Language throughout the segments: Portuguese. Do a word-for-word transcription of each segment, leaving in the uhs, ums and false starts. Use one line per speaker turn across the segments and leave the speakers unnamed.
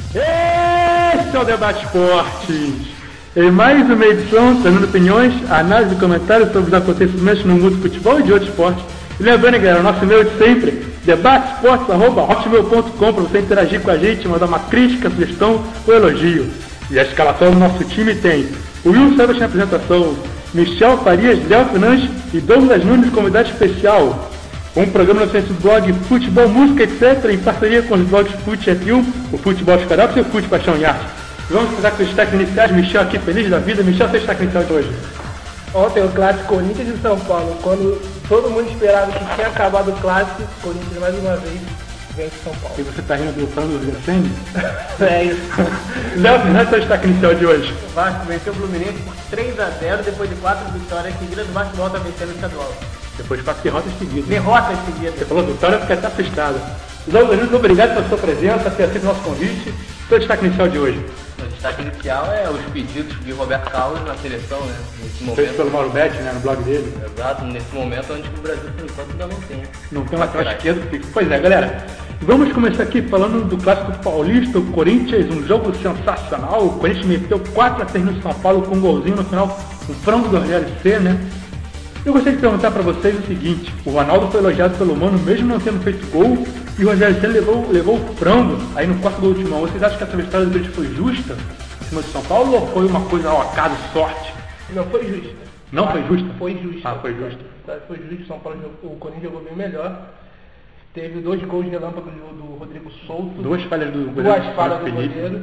Este é o Debate Esportes. Em mais uma edição, trazendo opiniões, análise e comentários sobre os acontecimentos no mundo do futebol e de outros esportes. E lembrando, galera, o nosso e-mail de sempre, debate esportes arroba hotmail ponto com, para você interagir com a gente, mandar uma crítica, sugestão ou elogio. E a escalação do nosso time tem o Will Santos na apresentação, Michel Farias, Léo Fernandes e Douglas Nunes, convidado especial. Um programa no do blog Futebol, Música, etcétera, em parceria com os blogs Fute F um, o Futebol dos Cariocas e o Fute Paixão e Arte. Vamos começar com os destaques iniciais. Michel aqui, feliz da vida. Michel, seu destaque inicial de hoje.
Ontem o clássico Corinthians e São Paulo, quando todo mundo esperava que tinha acabado o clássico, Corinthians mais uma vez vence São Paulo.
E você está rindo do plano do Gracene?
É isso.
Léo Fernandes, seu destaque inicial de hoje.
O Vasco venceu o Fluminense por três a zero depois de quatro vitórias seguidas. O Vasco volta a vencer no estadual.
Depois de quatro derrotas seguidas.
Derrotas seguidas.
Você falou vitória, eu fiquei até assustado. Douglas Nunes, obrigado pela sua presença, ter aceito o nosso convite. Seu destaque inicial de hoje.
O destaque inicial é os pedidos de Roberto Carlos na seleção, né? Nesse momento.
Feito pelo Mauro Betti, né, no blog dele.
Exato, nesse momento onde o Brasil, por enquanto, ainda não tem.
Não tem um lateral esquerdo fixo. Pois é, galera. Vamos começar aqui falando do clássico paulista, o Corinthians, um jogo sensacional. O Corinthians meteu quatro a três no São Paulo com um golzinho no final, um frango do Rogério C, né? Eu gostaria de perguntar para vocês o seguinte: o Ronaldo foi elogiado pelo Mano, mesmo não tendo feito gol, e o Rogério C levou, levou o frango aí no quarto gol ultimão. Vocês acham que essa vitória do Corinthians foi justa em cima de São Paulo ou foi uma coisa ao acaso, sorte?
Não foi justa.
Não
ah,
foi justa?
Foi justa.
Ah, foi justa.
Foi justa, São Paulo, o Corinthians jogou bem melhor. Teve dois gols de relâmpago do Rodrigo Souto.
Duas falhas do
goleiro. Duas falhas do goleiro.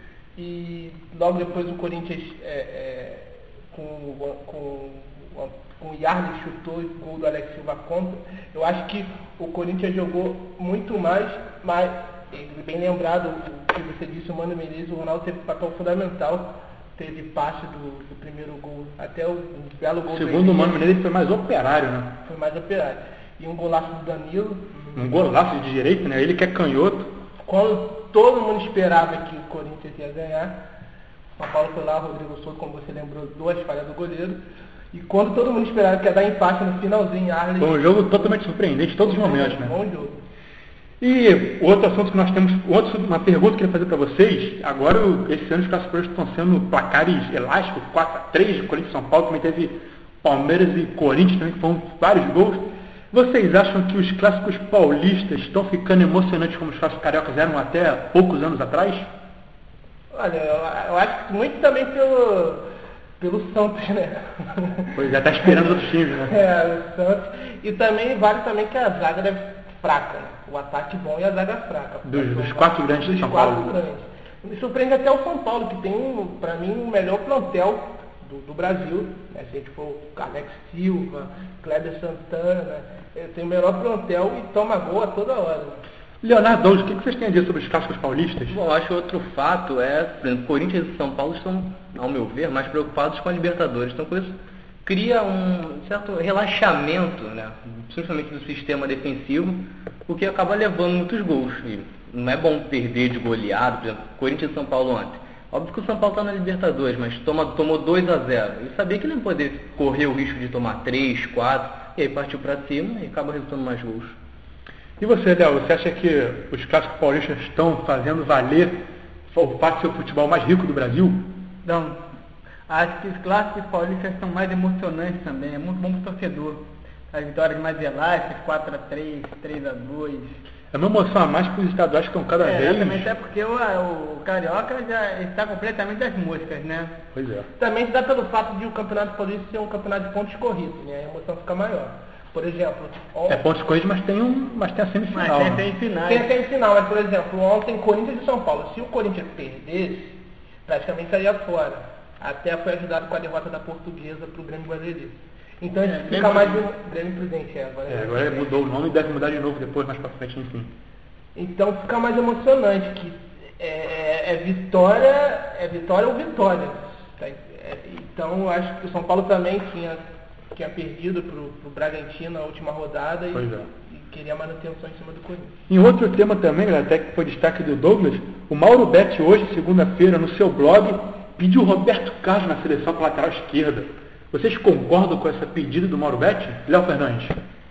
E logo depois o Corinthians é, é, com, com, com o Yarley chutou e o gol do Alex Silva contra. Eu acho que o Corinthians jogou muito mais, mas bem lembrado o que você disse, o Mano Menezes, o Ronaldo teve um papel fundamental. Teve parte do, do primeiro gol até o, o belo gol.
Segundo o Mano Menezes foi mais operário, né?
Foi mais operário. E um golaço do Danilo.
Um golaço de direito, né? Ele que é canhoto.
Quando todo mundo esperava que o Corinthians ia ganhar, o São Paulo foi lá, o Rodrigo Souto, como você lembrou, duas falhas do goleiro. E quando todo mundo esperava que ia dar empate no finalzinho, Arley...
Foi um jogo totalmente surpreendente em todos os momentos, né?
Bom jogo.
E outro assunto que nós temos, outro, uma pergunta que eu queria fazer para vocês. Agora, esse ano os clássicos estão sendo placares elásticos, quatro a três, Corinthians e São Paulo, também teve Palmeiras e Corinthians também, que foram vários gols. Vocês acham que os clássicos paulistas estão ficando emocionantes como os clássicos cariocas eram até poucos anos atrás?
Olha, eu, eu acho que muito também pelo, pelo Santos, né?
Pois é, tá esperando outros times, né?
É, o Santos. E também vale também que a zaga é fraca, né? O ataque bom e a zaga fraca.
Dos, dos quatro grandes
dos
de São
quatro
Paulo.
Grandes. Me surpreende até o São Paulo, que tem, para mim, o melhor plantel do, do Brasil. Né? Se a gente for Alex Silva, Kleber Santana, tem o melhor plantel e toma gol a toda hora.
Leonardo, o que vocês têm a dizer sobre os clássicos paulistas?
Bom, acho que outro fato é, por exemplo, Corinthians e São Paulo estão, ao meu ver, mais preocupados com a Libertadores. Então, com isso, cria um certo relaxamento, né? Principalmente do sistema defensivo, o que acaba levando muitos gols. E não é bom perder de goleado, por exemplo, Corinthians e São Paulo ontem. Óbvio que o São Paulo está na Libertadores, mas toma, tomou dois a zero. E sabia que não ia poder correr o risco de tomar três, quatro, e aí partiu para cima e acaba resultando mais gols.
E você, Léo, você acha que os clássicos paulistas estão fazendo valer o fato de ser o futebol mais rico do Brasil?
Não. Acho que os clássicos paulistas são mais emocionantes também, é muito bom para o torcedor. As vitórias mais elásticas, quatro a três, três a dois.
É uma emoção a mais para os estaduais que estão cada
é,
vez...
Exatamente, é porque o, o Carioca já está completamente às moscas, né?
Pois é.
Também se dá pelo fato de o Campeonato Paulista ser um campeonato de pontos corridos, né? A emoção fica maior. Por exemplo...
Ontem... É pontos corridos, mas tem, um, mas tem a semifinal.
Mas tem a semifinal.
Tem a semifinal, mas por exemplo, ontem Corinthians e São Paulo. Se o Corinthians perdesse, praticamente estaria fora. Até foi ajudado com a derrota da Portuguesa para o Grêmio Brasileiro. Então a gente é, fica mais... Um... Grêmio Prudente, é. Agora,
é, agora mudou o nome e deve mudar de novo depois, mais para frente, enfim.
Então fica mais emocionante, que é, é, é vitória, é vitória ou vitória. Tá? É, então eu acho que o São Paulo também tinha, tinha perdido para o Bragantino na última rodada e,
é.
e queria manutenção em cima do Corinthians.
Em outro tema também, galera, até que foi destaque do Douglas, o Mauro Betti hoje, segunda-feira, no seu blog, pediu o Roberto Carlos na seleção para lateral esquerda. Vocês concordam com essa pedida do Mauro Betti? Léo Fernandes.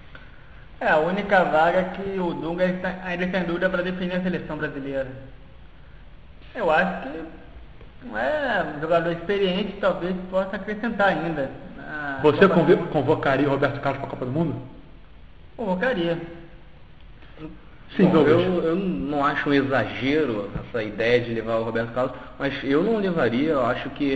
É a única vaga que o Dunga ainda tem dúvida para definir a seleção brasileira. Eu acho que não é um jogador experiente, talvez possa acrescentar ainda.
Você conv- convocaria o Roberto Carlos para a Copa do Mundo?
Convocaria.
Sim,
Bom, eu, eu não acho um exagero essa ideia de levar o Roberto Carlos, mas eu não levaria. Eu acho que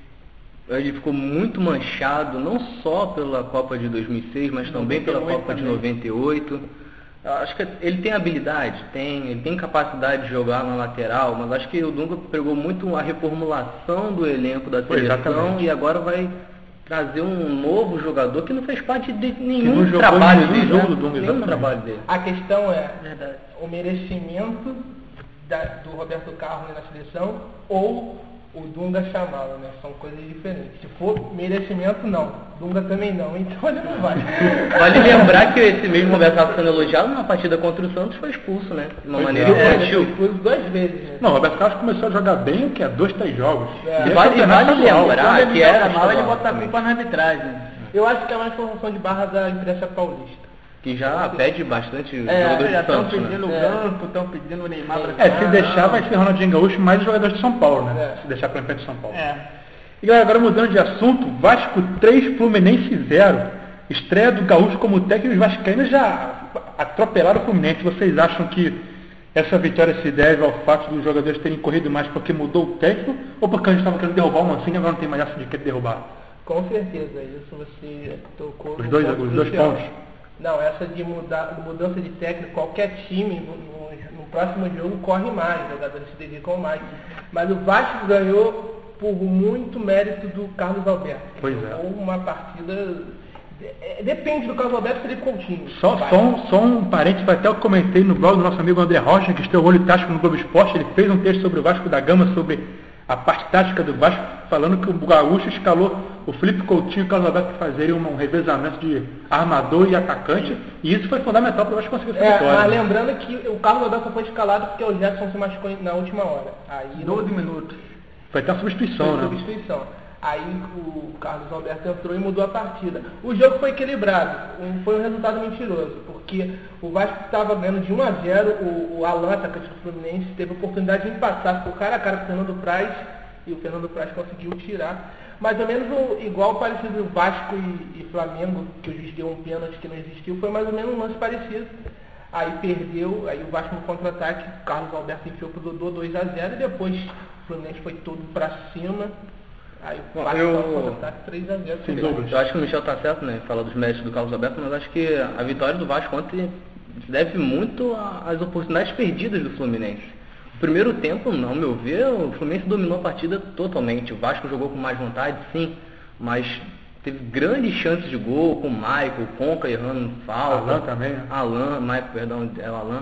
ele ficou muito manchado, não só pela Copa de dois mil e seis, mas também pela Copa de noventa e oito. Eu acho que ele tem habilidade, tem, ele tem capacidade de jogar na lateral, mas acho que o Dunga pegou muito a reformulação do elenco da seleção e agora vai trazer um novo jogador que não fez parte de nenhum trabalho dele,
jogo do Dunga,
nenhum trabalho dele.
A questão é verdade, o merecimento da, do Roberto Carlos na seleção ou o Dunga chamá-lo, né? São coisas diferentes. Se for merecimento, não. Dunga também não, então ele não vai.
Vale lembrar que esse mesmo Roberto Carlos sendo elogiado numa partida contra o Santos foi expulso, né? De uma maneira infantil.
É, foi expulso duas vezes, né?
Não, o Roberto Carlos começou a jogar bem, o que é dois, três jogos.
É.
E vale, e vale lembrar
Quando
que
ele
era
joga mal, ele
estadual
bota a
também,
culpa na arbitragem.
Eu acho que é mais formação de barra da imprensa paulista.
que já pede bastante
É,
jogadores
já
de
estão
Santos,
pedindo
né?
o Ganso, estão pedindo o Neymar pra
É,
cá.
se deixar vai ser Ronaldinho Gaúcho mais os jogadores de São Paulo, né?
É.
Se deixar para frente de São Paulo.
É.
E galera, agora mudando de assunto, Vasco três, Fluminense zero. Estreia do Gaúcho como técnico, os vascaínos já atropelaram o Fluminense. Vocês acham que essa vitória se deve ao fato dos jogadores terem corrido mais porque mudou o técnico ou porque a gente estava querendo derrubar o Mancini e agora não tem mais essa de querer derrubar?
Com certeza, isso você tocou
Os
no
dois,
ponto
os dois
crucial.
pontos.
Não, essa de mudar, mudança de técnico, qualquer time no, no, no próximo jogo corre mais, os jogadores se dedicam mais. Mas o Vasco ganhou por muito mérito do Carlos Alberto.
Pois é.
Ou uma partida. Depende do Carlos Alberto, Felipe Coutinho.
Só, só, um, só um parente, foi até eu comentei no blog do nosso amigo André Rocha, que esteve o olho tático no Globo Esporte. Ele fez um texto sobre o Vasco da Gama, sobre a parte tática do Vasco, falando que o Gaúcho escalou o Felipe Coutinho e o Carlos Alberto para fazerem um revezamento de armador e atacante, e isso foi fundamental para o Vasco conseguir essa
É,
vitória.
mas lembrando que o Carlos Alberto foi escalado porque o Jefferson se machucou na última hora. Aí
doze minutos.
Foi até uma substituição,
Foi
né?
substituição. Aí o Carlos Alberto entrou e mudou a partida. O jogo foi equilibrado, um- foi um resultado mentiroso, porque o Vasco estava ganhando de um a zero, o, o Alan, atacante do Fluminense, teve a oportunidade de empatar, ficou cara a cara com o Fernando Praz, e o Fernando Praz conseguiu tirar. Mais ou menos o, igual parecido do Vasco e, e Flamengo, que o juiz deu um pênalti que não existiu, foi mais ou menos um lance parecido. Aí perdeu, aí o Vasco no contra-ataque, o Carlos Alberto enfiou pro Dodô dois a zero, e depois o Fluminense foi todo pra cima. Aí o
Bom,
Vasco
eu-
no contra-ataque três a zero.
Sem dúvida.
Eu acho que o Michel está certo, né? Fala dos méritos do Carlos Alberto, mas acho que a vitória do Vasco ontem deve muito a- às oportunidades perdidas do Fluminense. No primeiro tempo, ao meu ver, o Fluminense dominou a partida totalmente. O Vasco jogou com mais vontade, sim, mas teve grandes chances de gol com o Maicon, o Conca errando falta.
Alan também, né?
Alan, Maicon, perdão, é o Alan.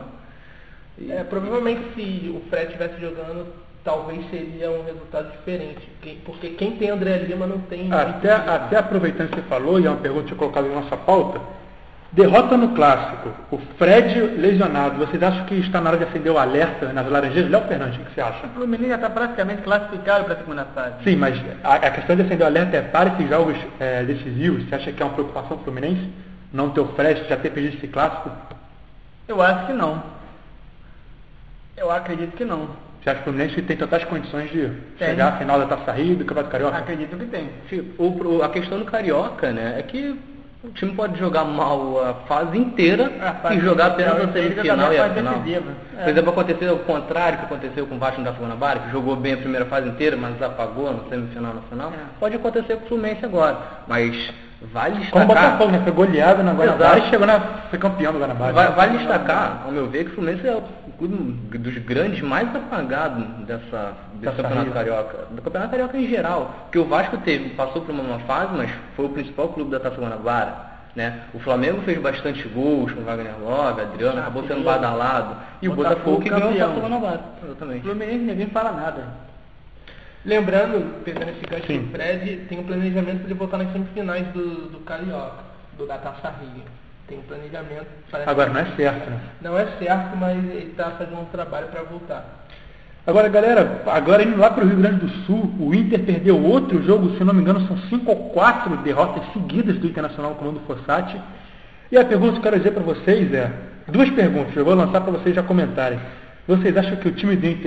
E-
É, provavelmente se o Fred estivesse jogando, talvez seria um resultado diferente. Porque, porque quem tem André Lima não tem.
Até, até aproveitando que você falou, e é uma pergunta que eu colocado em nossa pauta, derrota no clássico, o Fred lesionado, vocês acham que está na hora de acender o alerta nas Laranjeiras? Léo Fernandes, o que você acha?
O Fluminense já está praticamente classificado para a segunda fase.
Sim, mas a, a questão de acender o alerta é para esses jogos é, decisivos. Você acha que é uma preocupação do Fluminense? Não ter o Fred, já ter perdido esse clássico?
Eu acho que não. Eu acredito que não.
Você acha que o Fluminense tem totais condições de
Tem.
chegar à final da Taça Rio, do Campeonato Carioca?
Acredito que tem.
O, o- a questão do Carioca, né, é que o time pode jogar mal a fase inteira
A fase
e jogar
inicial,
apenas a
ele
semifinal
jogar
e
a
a
fase
final.
decisiva. É.
Por exemplo, aconteceu o contrário que aconteceu com o Vasco da Guanabara, que jogou bem a primeira fase inteira, mas apagou na semifinal na final.
É.
Pode acontecer com o Fluminense agora, mas vale
Como o
destacar...
Botafogo, né? Foi goleado na Guanabara
Exato.
e chegou na... foi campeão do Guanabara.
Va- Vale destacar, ao meu ver, que o Fluminense é o clube dos grandes mais apagados dessa, desse
Taça
Campeonato
Rio.
Carioca. Do Campeonato Carioca em geral. Porque o Vasco teve, passou por uma fase, mas foi o principal clube da Taça Guanabara. Né? O Flamengo fez bastante gols com Wagner Love, Adriano, acabou sendo badalado. E o
Botafogo
Botafogo que ganhou a
campeão.
Taça Guanabara.
O
Exatamente.
Fluminense ninguém fala nada.
Lembrando, pegando esse gancho
Sim.
do Fred, tem um planejamento para ele voltar nas semifinais do, do Carioca, do da Taça Rio. Tem um planejamento. parece
Agora
que-
não é certo, né?
Não é certo, mas ele está fazendo um trabalho para voltar.
Agora, galera, agora indo lá para o Rio Grande do Sul, o Inter perdeu outro jogo, se não me engano, são cinco ou quatro derrotas seguidas do Internacional no comando Fossati. E a pergunta que eu quero dizer para vocês é, duas perguntas, eu vou lançar para vocês já comentarem. Vocês acham que o time do Inter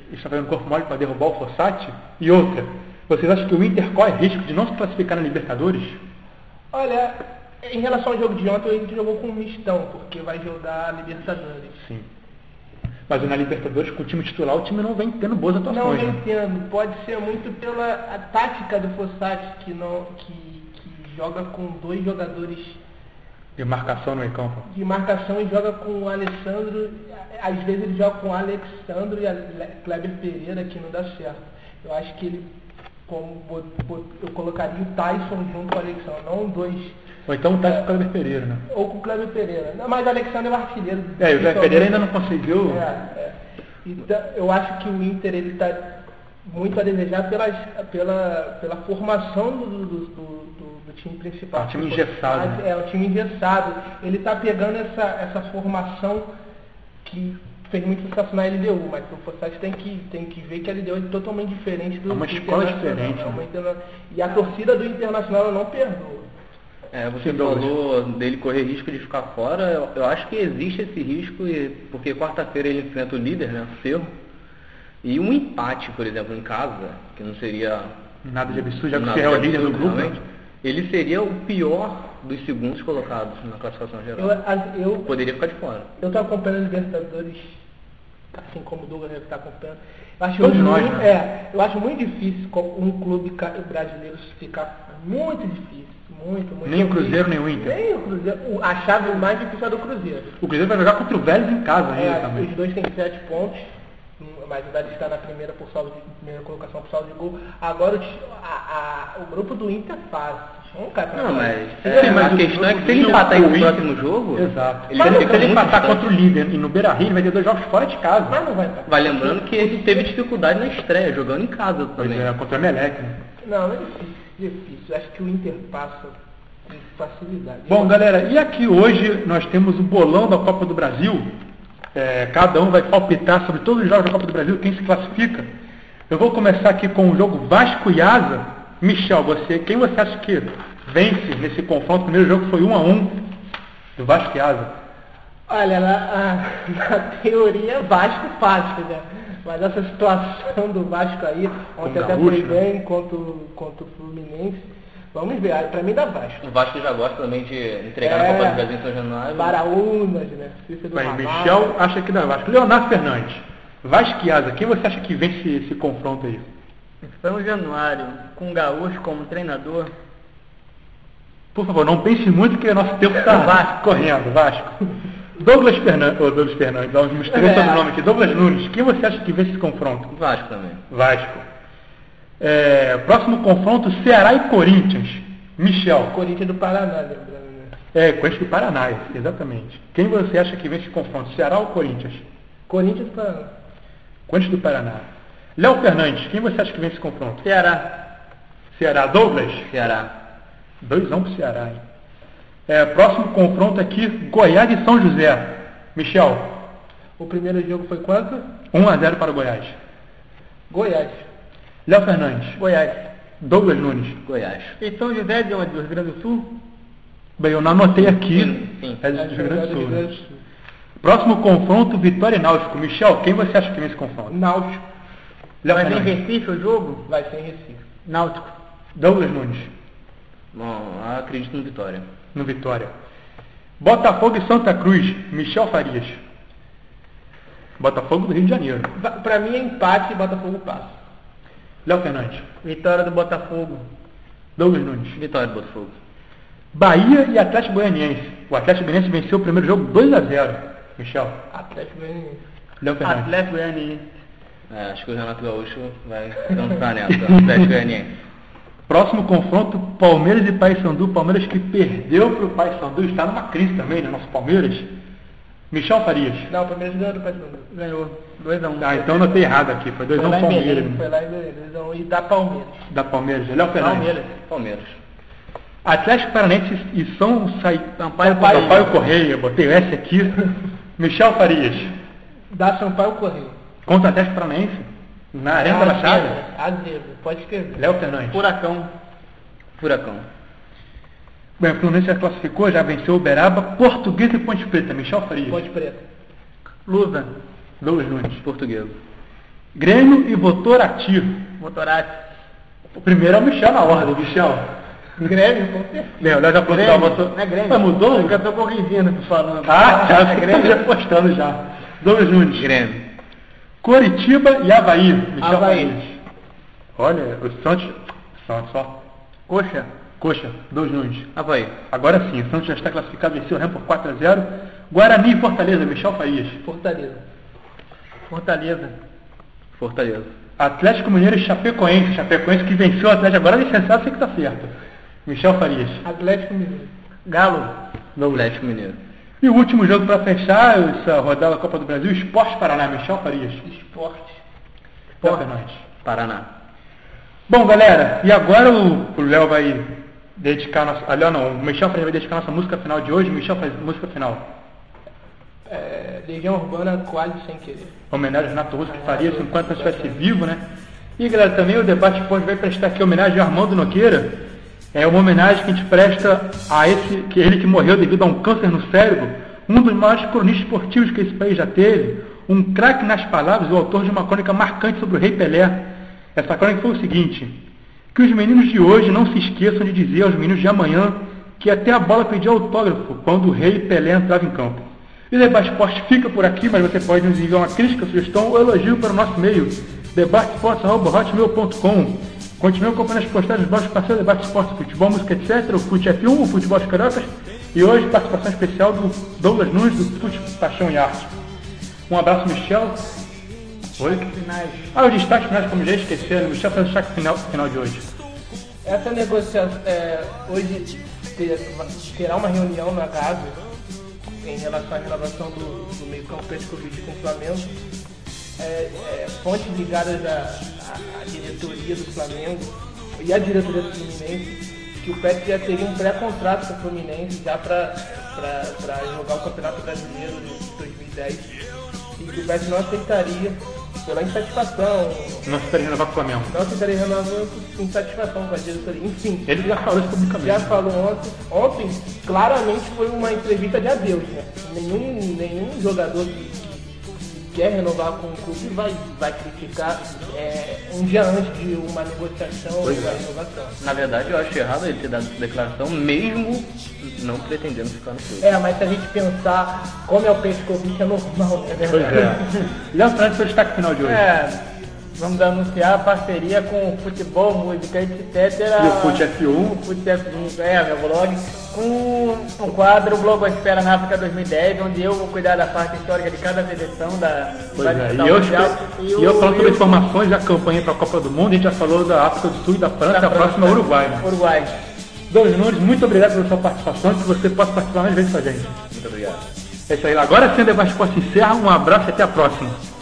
está fazendo corpo mole para derrubar o Fossati? E outra, vocês acham que o Inter corre risco de não se classificar na Libertadores?
Olha, em relação ao jogo de ontem, a gente jogou com um mistão, porque vai jogar a Libertadores.
Sim. Mas na Libertadores, com o time titular, o time não vem tendo boas atuações.
Não,
né?
eu entendo. Pode ser muito pela a tática do Fossati, que, não, que, que joga com dois jogadores
De marcação no meio campo.
de marcação e joga com o Alessandro. Às vezes ele joga com o Alexandro e a Kleber Pereira, que não dá certo. Eu acho que ele, como eu colocaria o Tyson junto com o Alexandre, não dois.
Ou então o Tyson com o Kleber Pereira, né?
Ou com o Kleber Pereira. Não, mas o Alexandre é o artilheiro.
É, o Kleber Pereira ainda não conseguiu.
É, é. Então, eu acho que o Inter ele está muito a desejar pelas, pela, pela formação do, do, do, do, do time principal.
É um time engessado.
É, um time engessado. Ele está pegando essa, essa formação que fez muito sucesso na L D U, mas o Fossati tem que, tem que ver que a L D U é totalmente diferente do
É uma
do
escola
Internacional.
diferente,
É uma
né?
interna... E a torcida do Internacional não perdoa.
É, você
Sem dúvida.
falou dele correr risco de ficar fora. Eu, eu acho que existe esse risco, e- porque quarta-feira ele enfrenta o líder, né, o Cerro. E um empate, por exemplo, em casa, que não seria
Nada de absurdo, já que o
nada
Cerro é o
de
líder do
absurdo,
grupo.
realmente, ele seria o pior dos segundos colocados na classificação geral.
Eu, as- eu,
Poderia ficar de fora.
Eu estou acompanhando a Libertadores, assim como o Douglas está acompanhando. Eu acho
Todos
muito,
nós, né?
é, eu acho muito difícil com um clube ca- brasileiro ficar muito difícil. Muito, muito
Nem o
difícil.
Cruzeiro, nem o Inter.
Nem o Cruzeiro. O- A chave mais difícil é do Cruzeiro.
O Cruzeiro vai jogar contra o Vélez em casa ainda
É,
também.
os dois têm sete pontos, hum, mas o Vélez está na primeira, por saldo de, primeira colocação por saldo de gol. Agora o, ti- a- a- o grupo do Inter é fácil. Um cara
Não, mas,
Sim,
é,
mas
a
o-
questão é que se ele
o-
empatar
o
no
Inter-
próximo jogo,
Exato.
ele
Mas
vai
se
ficar
ele
muito
empatar
distante.
contra o líder e no Beira-Rio, ele vai ter dois jogos fora de casa.
Mas não vai estar.
Vai lembrando que ele teve dificuldade na estreia, jogando em casa
Pois
também.
é, contra o Emelec, né?
Não, é difícil, difícil. Acho que o Inter passa com facilidade.
Bom, galera, e aqui hoje nós temos o bolão da Copa do Brasil. É, cada um vai palpitar sobre todos os jogos da Copa do Brasil, quem se classifica. Eu vou começar aqui com o jogo Vasco e Asa. Michel, você, quem você acha que vence nesse confronto? O primeiro jogo foi um a um do Vasco e Asa.
Olha, na, a- na teoria, Vasco fácil, né? Mas essa situação do Vasco aí, ontem
Com
até
Gaúcho,
foi
né?
bem contra, o- contra o Fluminense. Vamos ver, pra mim dá Vasco.
O Vasco já gosta também de entregar
É.
na Copa do Brasil em São Januário.
Baraunas, né? Cícero do
Bem,
Ramalho.
Michel acha que dá Vasco. Leonardo Fernandes, Vasco e Asa, quem você acha que vence esse, esse confronto aí?
São Januário, com o Gaúcho como treinador.
Por favor, não pense muito que o nosso tempo está Vasco, correndo, Vasco. Douglas Fernandes, ou Douglas Fernandes, vamos misturar
É.
todo o nome aqui. Douglas Nunes, quem você acha que vence esse confronto?
Vasco também.
Vasco. É, próximo confronto, Ceará e Corinthians. Michel.
Corinthians do Paraná, lembrando, né?
É, Corinthians do Paraná, exatamente. Quem você acha que vence esse confronto, Ceará ou Corinthians?
Corinthians do Paraná.
Corinthians do Paraná. Léo Fernandes, quem você acha que vence esse confronto?
Ceará.
Ceará, Douglas?
Ceará.
dois a um pro Ceará, hein? É, próximo confronto aqui, Goiás e São José. Michel,
O primeiro jogo foi quanto?
um a zero para o Goiás.
Goiás.
Léo Fernandes,
Goiás.
Douglas Nunes.
Goiás.
E São José de onde? Do Rio Grande do Sul?
Bem, eu não anotei aqui.
Sim, sim.
É do
Acho
Rio Grande do
que é
Sul.
do Rio
né?
Grande do Sul.
Próximo confronto, Vitória e Náutico. Michel, quem você acha que vence esse confronto?
Náutico.
Léo
Vai ser em
Fernandes,
Recife o jogo?
Vai ser em Recife.
Náutico.
Douglas Nunes,
Bom, acredito no Vitória.
no Vitória. Botafogo e Santa Cruz. Michel Farias. Botafogo do Rio de Janeiro.
Va- Pra mim é empate e Botafogo passa.
Léo Fernandes,
Vitória do Botafogo.
Douglas Nunes.
Vitória do Botafogo.
Bahia e Atlético Goianiense. O Atlético Goianiense venceu o primeiro jogo dois a zero. Michel.
Atlético Goianiense.
Léo Fernandes.
Atlético Goianiense.
É, acho que o Renato Gaúcho vai dançar nessa. Atlético Goianiense.
Próximo confronto, Palmeiras e Paysandu. Palmeiras que perdeu para o Paysandu. Está numa crise também, né? Nosso Palmeiras. Michel Farias.
Não, o Palmeiras ganhou do Paysandu.
Ganhou. dois a um.
Ah, então eu anotei errado aqui. Foi dois a
Foi
um
lá em
Palmeiras.
Belém, foi lá em Belém. dois a um E da Palmeiras.
Da Palmeiras. Léo Fernandes.
Palmeiras.
Palmeiras.
Atlético Paranaense e São Sai...
Sampaio
Sampaio
Correia.
Correia. Botei o S aqui. Michel Farias.
Da Sampaio Correia.
Contra o Atlético Paranaense. Na Arena da Baixada.
Azedo, pode escrever.
Léo Fernandes.
Furacão.
Furacão.
Bem, o Fluminense já classificou, já venceu o Uberaba. Portuguesa e Ponte Preta. Michel Farias.
Ponte Preta.
Lusa.
Douglas Nunes.
Português.
Grêmio e Votorati.
Motorati.
O primeiro é o Michel na ordem, Michel.
Grêmio, com certeza.
Léo, Léo já postou
Grêmio,
a voto...
não é Grêmio.
Mas mudou?
Eu tô corrigindo, tô falando.
Ah, já,
é Grêmio.
já postando já. Douglas Nunes.
Grêmio.
Coritiba e Avaí. Michel
Avaí.
Farias. Olha, o Santos... Santos, ó.
Coxa.
Coxa, Douglas Nunes.
Havaí.
Agora sim, o Santos já está classificado, venceu o Remo por quatro a zero. Guarani e Fortaleza, Michel Farias.
Fortaleza.
Fortaleza.
Fortaleza.
Atlético Mineiro e Chapecoense. Chapecoense que venceu o Atlético. Agora licenciado, sei que tá certo. Michel Farias.
Atlético Mineiro.
Galo.
Atlético Mineiro.
E o último jogo para fechar essa rodada da Copa do Brasil, Esporte Paraná, Michel Farias.
Esporte.
Léo Fernandes.
Paraná.
Bom, galera, e agora o Léo vai dedicar nossa. Ah, Léo não, o Michel Farias vai dedicar nossa música final de hoje. Michel faz música final.
É, Legião Urbana, quase sem querer.
Homenagem ao Renato Russo que faria isso enquanto estivesse vivo, né? E galera, também o Debate Esporte vai prestar aqui homenagem a Armando Nogueira. É uma homenagem que a gente presta a esse, que ele que morreu devido a um câncer no cérebro, um dos maiores cronistas esportivos que esse país já teve, um craque nas palavras, o autor de uma crônica marcante sobre o Rei Pelé. Essa crônica foi o seguinte: que os meninos de hoje não se esqueçam de dizer aos meninos de amanhã que até a bola pedia autógrafo quando o Rei Pelé entrava em campo. E o Debate Esporte fica por aqui, mas você pode nos enviar uma crítica, sugestão ou elogio para o nosso e-mail, debate esporte arroba hotmail ponto com. Continue acompanhando as postagens dos nossos parceiros, Debate Esporte, Futebol, Música, etcétera, o Fute F um, o Futebol dos Cariocas, e hoje participação especial do Douglas Nunes, do Fute Paixão e Arte. Um abraço, Michel. Oi?
Finais.
Ah, os destaques finais, como já esqueceram, Michel faz o destaque final, final de hoje.
Essa negociação, é, hoje ter, terá uma reunião na casa em relação à renovação do, do meio-campo Petkovic com o Flamengo. É, é, fontes ligadas à, à, à diretoria do Flamengo e à diretoria do Fluminense, que o Pet já teria um pré-contrato com o Fluminense já para jogar o Campeonato Brasileiro de dois mil e dez, e que o Pet não aceitaria pela insatisfação.
Não se renovar com o Flamengo.
Não aceitaria renovar por insatisfação com a diretoria. Enfim,
Ele já falou isso publicamente.
já falou ontem. Ontem, claramente, foi uma entrevista de adeus, né? Nenhum, nenhum jogador que, que quer renovar com o clube vai, vai criticar é, um dia antes de uma negociação ou uma renovação.
Na verdade, eu acho errado ele ter dado essa declaração, mesmo não pretendendo ficar no clube.
É, mas se a gente pensar como é o Petkovic, é normal, né?
Pois é. Léo Fernandes foi o destaque final de hoje.
É, vamos anunciar a parceria com o Futebol, Música, etcétera.
E o Fute F um.
O Fute F um, é, meu blog. Com um quadro Blogosfera na África dois mil e dez, onde eu vou cuidar da parte histórica de cada seleção da
Pois é,
da
e eu,
mundial.
e eu falando sobre informações da campanha para a Copa do Mundo, a gente já falou da África do Sul e da França,
da
a próxima é o
França,
Uruguai, né?
Uruguai.
Douglas Nunes, muito obrigado pela sua participação, que você possa participar mais vezes com a gente.
Muito obrigado.
É isso aí, agora sim o Debate Esporte encerra, um abraço e até a próxima.